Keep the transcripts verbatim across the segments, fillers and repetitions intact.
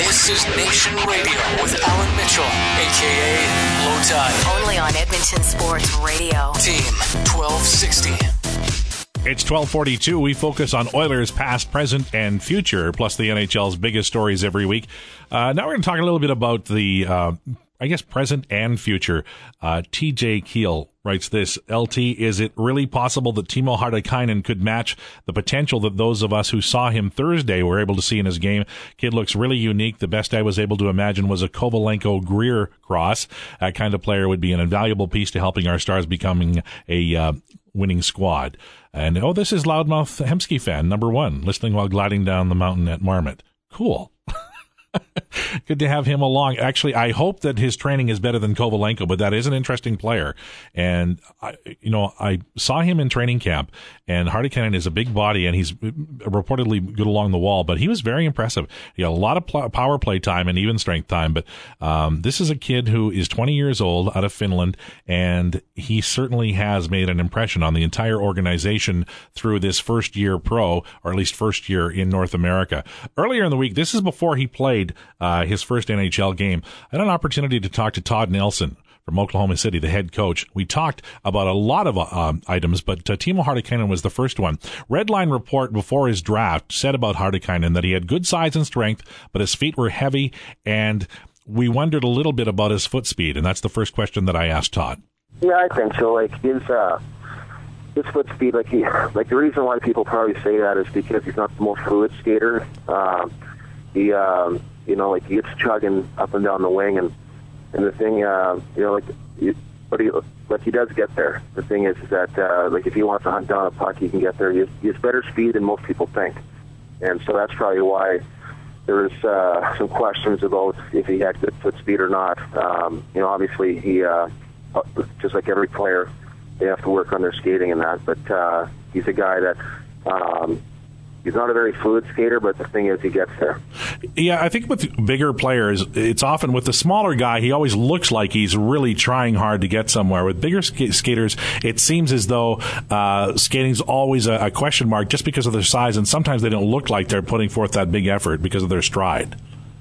This is Nation Radio with Alan Mitchell, a k a. Low Tide. Only on Edmonton Sports Radio. Team twelve sixty. It's twelve forty-two. We focus on Oilers past, present, and future, plus the N H L's biggest stories every week. Uh, now we're going to talk a little bit about the, uh, I guess, present and future. Uh, T J Keel writes this, L T, is it really possible that Timo Hartikainen could match the potential that those of us who saw him Thursday were able to see in his game? Kid looks really unique. The best I was able to imagine was a Kovalenko-Greer cross. That kind of player would be an invaluable piece to helping our Stars becoming a uh, winning squad. And, oh, this is Loudmouth Hemsky fan, number one, listening while gliding down the mountain at Marmot. Cool. Good to have him along. Actually, I hope that his training is better than Kovalenko, but that is an interesting player. And, I, you know, I saw him in training camp, and Hartikainen is a big body, and he's reportedly good along the wall, but he was very impressive. He had a lot of pl- power play time and even strength time, but um, this is a kid who is twenty years old out of Finland, and he certainly has made an impression on the entire organization through this first year pro, or at least first year in North America. Earlier in the week, this is before he played Uh, his first N H L game, I had an opportunity to talk to Todd Nelson from Oklahoma City, the head coach. We talked about a lot of uh, items, but uh, Timo Hartikainen was the first one. Redline report before his draft said about Hartikainen that he had good size and strength, but his feet were heavy, and we wondered a little bit about his foot speed, and that's the first question that I asked Todd. Yeah, I think so. Like his uh, his foot speed, like he, like the reason why people probably say that is because he's not the most fluid skater. Um, he, um, you know, like he gets chugging up and down the wing, and and the thing, uh, you know, like, he, but he, like he does get there. The thing is that, uh, like, if he wants to hunt down a puck, he can get there. He has, he has better speed than most people think, and so that's probably why there's uh, some questions about if he had good foot speed or not. Um, you know, obviously he, uh, just like every player, they have to work on their skating and that. But uh, he's a guy that. Um, He's not a very fluid skater, but the thing is, he gets there. Yeah, I think with bigger players, it's often with the smaller guy, he always looks like he's really trying hard to get somewhere. With bigger sk- skaters, it seems as though uh, skating's always a, a question mark just because of their size, and sometimes they don't look like they're putting forth that big effort because of their stride.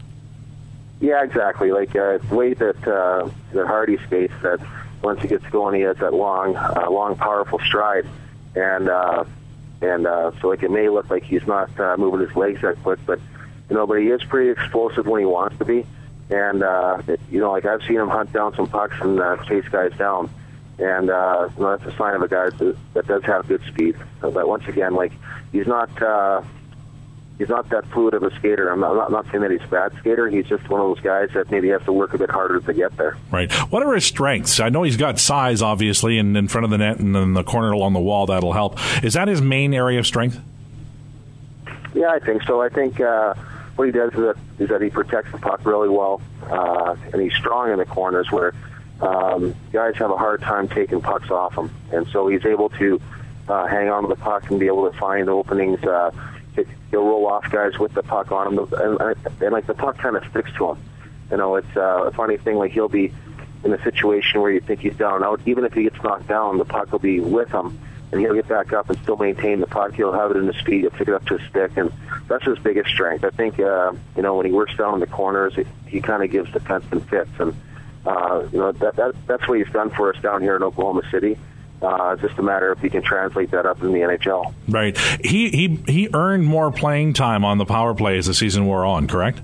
Yeah, exactly. Like uh, the way that uh, that Hardy skates, that once he gets going, he has that long, uh, long, powerful stride, and. Uh, And uh, so, like, it may look like he's not uh, moving his legs that quick, but, you know, but he is pretty explosive when he wants to be. And, uh, it, you know, like, I've seen him hunt down some pucks and uh, chase guys down. And, uh, you know, that's a sign of a guy that, that does have good speed. So, but once again, like, he's not uh, he's not that fluid of a skater. I'm not, I'm not, I'm not saying that he's a bad skater. He's just one of those guys that maybe has to work a bit harder to get there. Right. What are his strengths? I know he's got size, obviously, and in front of the net and in the corner along the wall. That'll help. Is that his main area of strength? Yeah, I think so. I think uh, what he does is that, is that he protects the puck really well, uh, and he's strong in the corners where um, guys have a hard time taking pucks off him. And so he's able to uh, hang on to the puck and be able to find openings. Uh, He'll roll off guys with the puck on him, and, and, and like the puck kind of sticks to him. You know, it's uh, a funny thing. Like he'll be in a situation where you think he's down and out. Even if he gets knocked down, the puck will be with him, and he'll get back up and still maintain the puck. He'll have it in his feet. He'll pick it up to his stick, and that's his biggest strength. I think, uh, you know, when he works down in the corners, it, he kind of gives defenseman fits, and uh, you know that, that that's what he's done for us down here in Oklahoma City. Uh, it's just a matter if he can translate that up in the N H L. Right. He he he earned more playing time on the power play as the season wore on, correct?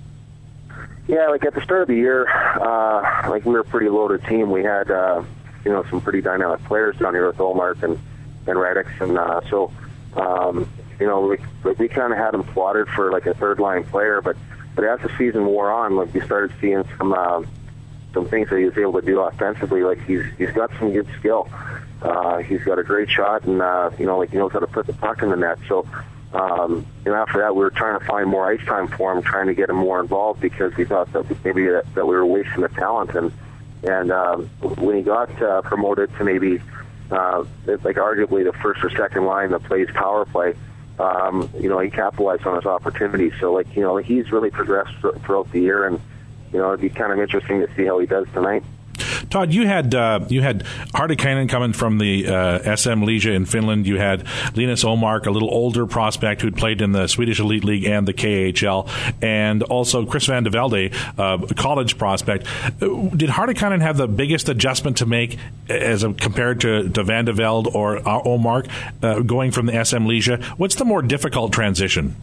Yeah, like at the start of the year, uh, like we were a pretty loaded team. We had, uh, you know, some pretty dynamic players down here with Olmark and, and Radix. And uh, so, um, you know, we, like we kind of had him plotted for like a third-line player. But, but as the season wore on, like we started seeing some uh, some things that he was able to do offensively. Like he's he's got some good skill. Uh, he's got a great shot, and uh, you know, like he knows how to put the puck in the net. So, um, you know, after that, we were trying to find more ice time for him, trying to get him more involved because we thought that maybe that, that we were wasting the talent. And and um, when he got uh, promoted to maybe uh, like arguably the first or second line that plays power play, um, you know, he capitalized on his opportunities. So, like, you know, he's really progressed throughout the year, and you know, it'd be kind of interesting to see how he does tonight. Todd, you had uh, you had Hartikainen coming from the uh, S M Liga in Finland. You had Linus Omark, a little older prospect who'd played in the Swedish Elite League and the K H L, and also Chris Van de Velde, uh, a college prospect. Did Hartikainen have the biggest adjustment to make as a, compared to, to Van de Velde or uh, Omark uh, going from the S M Liga? What's the more difficult transition?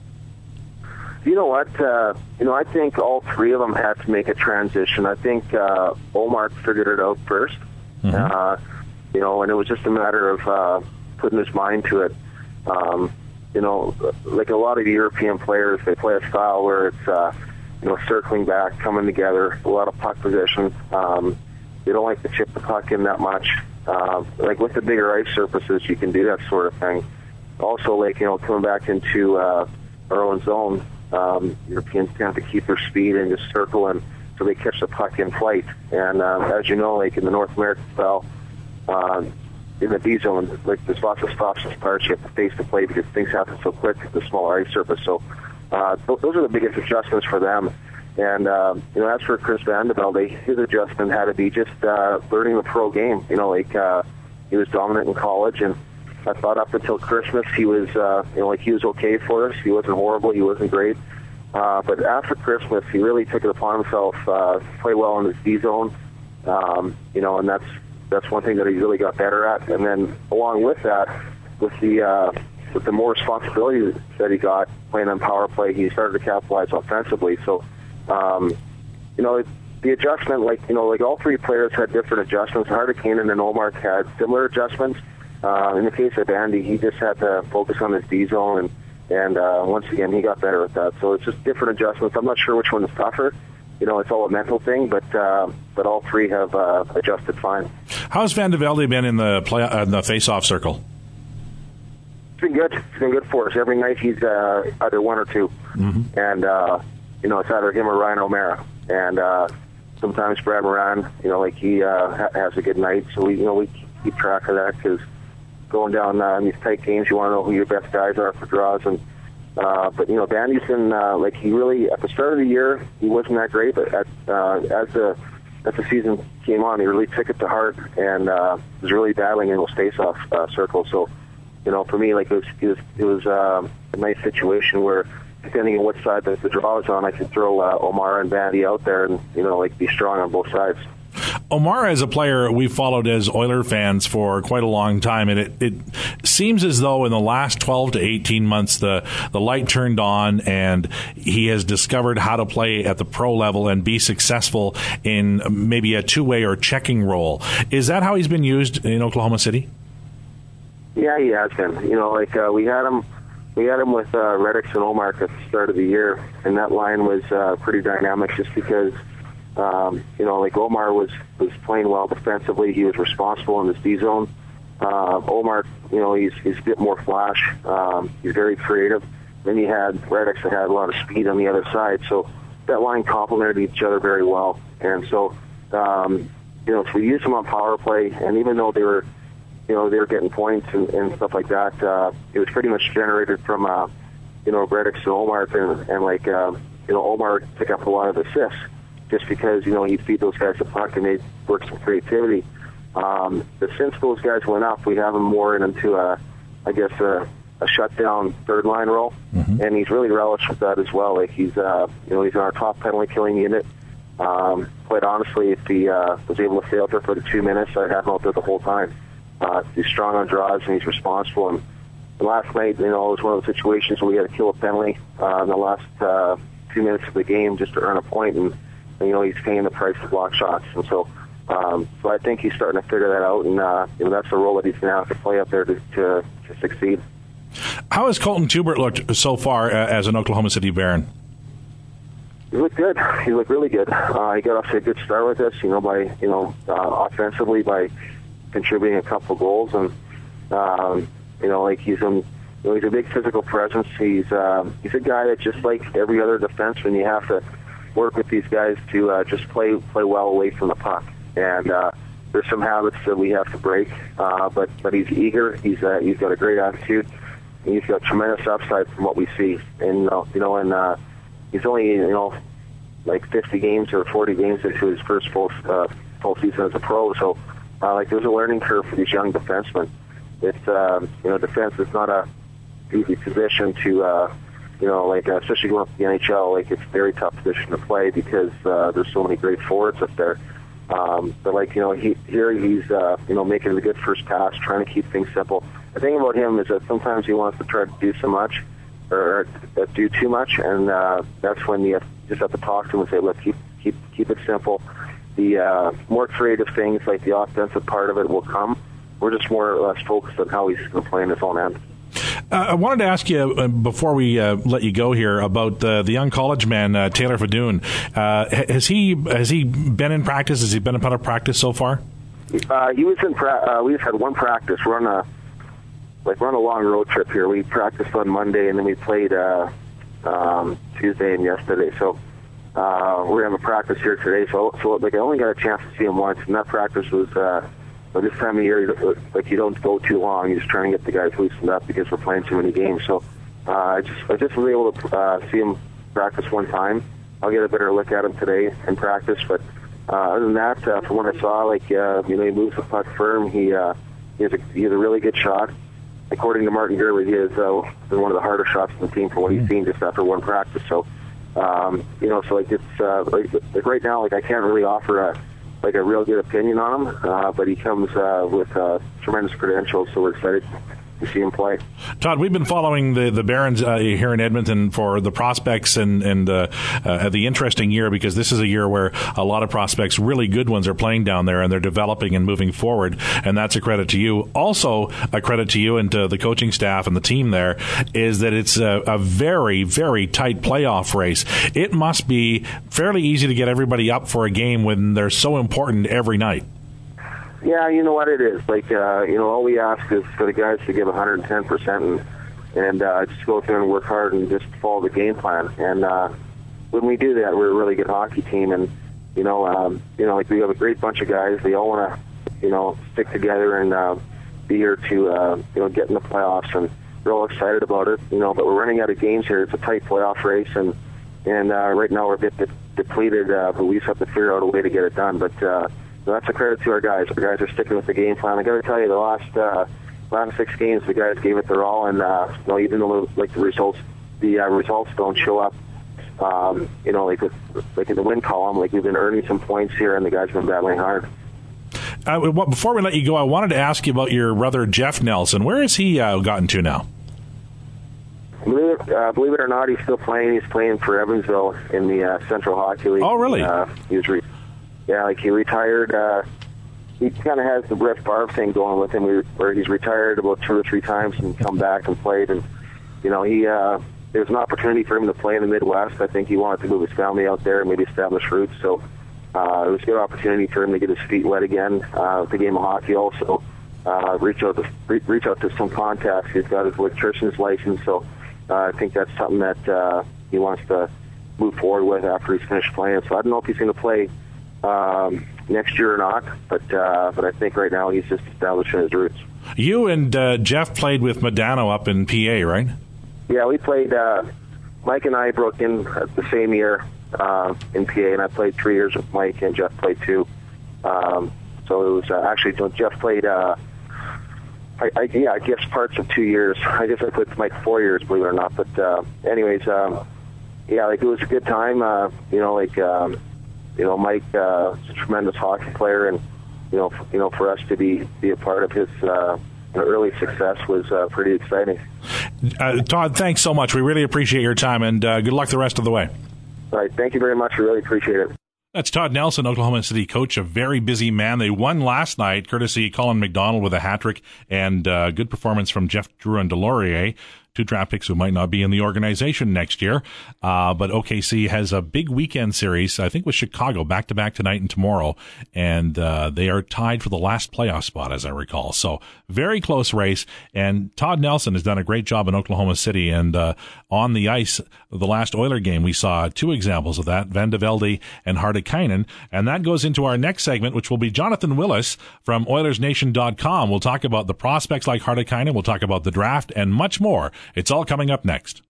You know what? Uh, you know, I think all three of them had to make a transition. I think uh, Omark figured it out first. Mm-hmm. Uh, you know, and it was just a matter of uh, putting his mind to it. Um, you know, like a lot of European players, they play a style where it's, uh, you know, circling back, coming together, a lot of puck possession. Um, they don't like to chip the puck in that much. Uh, like with the bigger ice surfaces, you can do that sort of thing. Also, like, you know, coming back into uh, our own zone, um, Europeans tend to keep their speed and just circle, and so they catch the puck in flight. And uh, as you know, like in the North American style, uh, in the D zone, like there's lots of stops and starts. You have to face the play because things happen so quick at the smaller ice surface. So uh, th- those are the biggest adjustments for them. And uh, you know, as for Chris Van de Velde, his adjustment had to be just uh, learning the pro game. You know, like uh, he was dominant in college, and I thought up until Christmas he was, uh, you know, like he was okay for us. He wasn't horrible. He wasn't great. Uh, but after Christmas, he really took it upon himself uh, to play well in his D zone. Um, you know, and that's that's one thing that he really got better at. And then along with that, with the uh, with the more responsibility that he got playing on power play, he started to capitalize offensively. So, um, you know, it, the adjustment, like you know, like all three players had different adjustments. Hartikainen and Omark had similar adjustments. Uh, in the case of Andy, he just had to focus on his D zone, and and uh, once again, he got better at that. So it's just different adjustments. I'm not sure which one is tougher. You know, it's all a mental thing, but uh, but all three have uh, adjusted fine. How's Van de Velde been in the play uh, in the face-off circle? It's been good. It's been good for us. Every night he's uh, either one or two, mm-hmm. and uh, you know, it's either him or Ryan O'Mara, and uh, sometimes Brad Moran. You know, like he uh, ha- has a good night, so we you know we keep track of that because going down uh, in these tight games, you want to know who your best guys are for draws. And uh, but you know, Vandy's been uh, like he really at the start of the year he wasn't that great, but at, uh, as the as the season came on, he really took it to heart and uh, was really battling in those face-off uh, circles. So you know, for me, like it was it was, it was uh, a nice situation where depending on what side the, the draw is on, I could throw uh, O'Mara and Vandy out there and you know like be strong on both sides. O'Mara is a player we've followed as Oiler fans for quite a long time, and it, it seems as though in the last twelve to eighteen months the, the light turned on and he has discovered how to play at the pro level and be successful in maybe a two-way or checking role. Is that how he's been used in Oklahoma City? Yeah, he has been. You know, like uh, we had him we had him with uh, Redix and Omark at the start of the year, and that line was uh, pretty dynamic just because Um, you know, like Omar was, was playing well defensively. He was responsible in his D zone. Uh, Omar, you know, he's he's a bit more flash. Um, he's very creative. Then you had Redix that had a lot of speed on the other side. So that line complemented each other very well. And so, um, you know, so we used them on power play. And even though they were, you know, they were getting points and, and stuff like that, uh, it was pretty much generated from, uh, you know, Redix and Omar. And, and like, uh, you know, Omar would pick up a lot of assists. Just because, you know, he'd feed those guys the puck and they'd work some creativity. Um, but since those guys went up, we have him more into, a, I guess, a, a shutdown third-line role. Mm-hmm. And he's really relished with that as well. Like, he's, uh, you know, he's in our top penalty-killing unit. Um, quite honestly, if he uh, was able to stay out there for the two minutes, I'd have him out there the whole time. Uh, he's strong on draws and he's responsible. And, and last night, you know, it was one of those situations where we had to kill a penalty uh, in the last uh, two minutes of the game just to earn a point. And, you know, he's paying the price of block shots. And so um, so I think he's starting to figure that out, and uh, you know, that's the role that he's going to have to play up there to, to, to succeed. How has Colton Tubert looked so far uh, as an Oklahoma City Baron? He looked good. He looked really good. Uh, he got off to a good start with us, you know, by, you know, uh, offensively by contributing a couple of goals. And, um, you know, like he's, in, you know, he's a big physical presence. He's uh, he's a guy that just like every other defenseman, you have to work with these guys to uh, just play play well away from the puck. And uh, there's some habits that we have to break. Uh, but but he's eager. He's uh, he's got a great attitude. And he's got tremendous upside from what we see. And uh, you know, and uh, he's only you know like fifty games or forty games into his first full uh, postseason as a pro. So, uh, like, there's a learning curve for these young defensemen. It's, um, you know, defense is not a easy position to, uh, you know, like, uh, especially going up to the N H L, like, it's a very tough position to play because uh, there's so many great forwards up there. Um, but, like, you know, he, here he's, uh, you know, making a good first pass, trying to keep things simple. The thing about him is that sometimes he wants to try to do so much or uh, do too much, and uh, that's when you have, just have to talk to him and say, look, keep keep keep it simple. The uh, more creative things, like the offensive part of it, will come. We're just more or less focused on how he's going to play in his own end. Uh, I wanted to ask you, uh, before we uh, let you go here, about uh, the young college man, uh, Taylor Fedun. Uh, has he has he been in practice? Has he been a part of practice so far? Uh, he was in. Pra- uh, we just had one practice. We're on a like we're on a long road trip here. We practiced on Monday, and then we played uh, um, Tuesday and yesterday. So uh, we're gonna have a practice here today. So, so like I only got a chance to see him once, and that practice was. Uh, But this time of year, like, you don't go too long. You're just trying to get the guys loosened up because we're playing too many games. So uh, I just I just was able to uh, see him practice one time. I'll get a better look at him today in practice. But uh, other than that, uh, from what I saw, like uh, you know, he moves the puck firm. He uh, he has a he has a really good shot. According to Martin Gerber, he is uh, one of the harder shots in the team from what he's seen just after one practice. So um, you know, so like it's uh, like, like right now, like I can't really offer a. like a real good opinion on him, uh, but he comes uh, with uh, tremendous credentials, so we're excited to see him play. Todd, we've been following the, the Barons uh, here in Edmonton for the prospects and, and uh, uh, the interesting year, because this is a year where a lot of prospects, really good ones, are playing down there and they're developing and moving forward, and that's a credit to you. Also, a credit to you and to the coaching staff and the team there is that it's a, a very, very tight playoff race. It must be fairly easy to get everybody up for a game when they're so important every night. Yeah, you know what it is. Like, uh, you know, all we ask is for the guys to give one hundred ten percent and, and uh, just go through and work hard and just follow the game plan. And uh, when we do that, we're a really good hockey team. And, you know, um, you know, like we have a great bunch of guys. They all want to, you know, stick together and uh, be here to, uh, you know, get in the playoffs. And we're all excited about it, you know, but we're running out of games here. It's a tight playoff race. And, and uh, right now we're a bit de- depleted, uh, but we just have to figure out a way to get it done. But, uh, So that's a credit to our guys. Our guys are sticking with the game plan. I got to tell you, the last uh, last six games, the guys gave it their all, and uh, you know, even though like the results, the uh, results don't show up, um, you know, like with, like in the win column, like we've been earning some points here, and the guys have been battling hard. Uh, before we let you go, I wanted to ask you about your brother Jeff Nelson. Where has he uh, gotten to now? Believe it, uh, believe it or not, he's still playing. He's playing for Evansville in the uh, Central Hockey League. Oh, really? Uh, he was re- Yeah, like he retired. Uh, he kind of has the Brett Favre thing going with him, where he's retired about two or three times and come back and played. And you know, he uh, there was an opportunity for him to play in the Midwest. I think he wanted to move his family out there and maybe establish roots. So uh, it was a good opportunity for him to get his feet wet again uh, with the game of hockey. Also, uh, reach out to re- reach out to some contacts. He's got his electrician's license, so uh, I think that's something that uh, he wants to move forward with after he's finished playing. So I don't know if he's going to play Um, next year or not, but uh, but I think right now he's just establishing his roots. You and uh, Jeff played with Modano up in P A, right? Yeah, we played. Uh, Mike and I broke in the same year uh, in P A, and I played three years with Mike, and Jeff played two. Um, so it was uh, actually Jeff played. Uh, I, I, yeah, I guess parts of two years. I guess I played with Mike four years, believe it or not. But uh, anyways, um, yeah, like it was a good time. Uh, you know, like. Um, You know, Mike uh, is a tremendous hockey player, and you know, f- you know, for us to be be a part of his uh, early success was uh, pretty exciting. Uh, Todd, thanks so much. We really appreciate your time, and uh, good luck the rest of the way. All right, thank you very much. We really appreciate it. That's Todd Nelson, Oklahoma City coach, a very busy man. They won last night, courtesy Colin McDonald with a hat trick, and uh, good performance from Jeff Drouin-Delorier. Two draft picks who might not be in the organization next year. Uh, but O K C has a big weekend series, I think, with Chicago, back-to-back tonight and tomorrow. And uh, they are tied for the last playoff spot, as I recall. So very close race. And Todd Nelson has done a great job in Oklahoma City. And uh, on the ice, the last Oiler game, we saw two examples of that, Van de Velde and Hardikainen. And that goes into our next segment, which will be Jonathan Willis from Oilers Nation dot com. We'll talk about the prospects like Hardikainen. We'll talk about the draft and much more. It's all coming up next.